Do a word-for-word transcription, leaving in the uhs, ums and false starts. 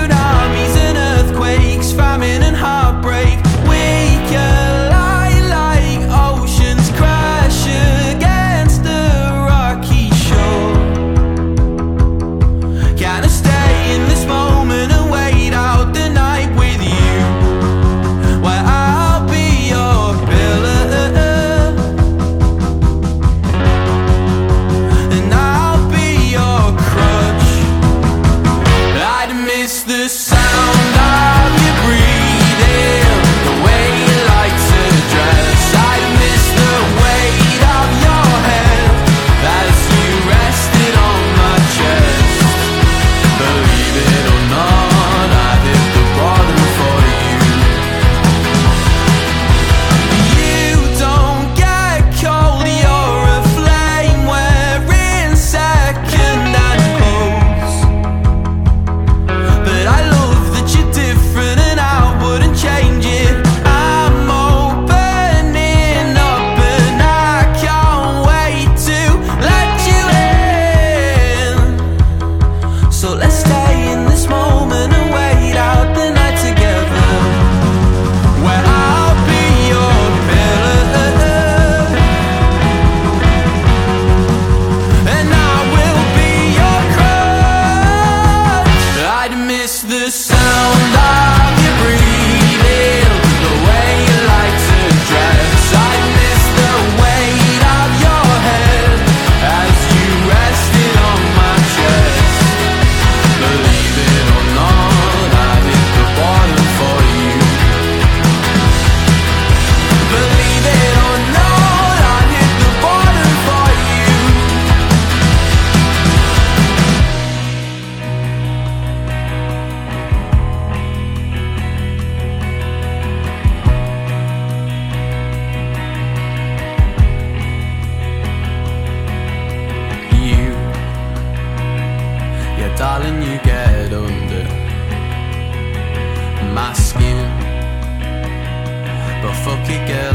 tsunamis and earthquakes, famine and heartbreak. We collide like oceans crash against the rocky shore. Can I stay in this moment and wait out the night with you, where I'll be your pillar and I'll be your crutch? I'd miss the sound of your breathing, the way you like to dress. I'd miss the weight of your head as you rested on my chest. Believe it or not, I hit the bottom for you. You don't get cold, you're a flame wearing second-hand clothes. But I love that you're different and I wouldn't change it. I'm opening up and I can't wait to let you in. So let's stay in this moment and wait out the night together, where I'll be your pillar and I will be your crutch. I'd miss the sound of your breathing, the way you like to dress. I'd miss the weight of your head as you rested on my chest. Believe it or not, I hit the bottom for you. Believe it or not, I hit the bottom for you. You, yeah, darling, you get under my skin, but fuck it, girl,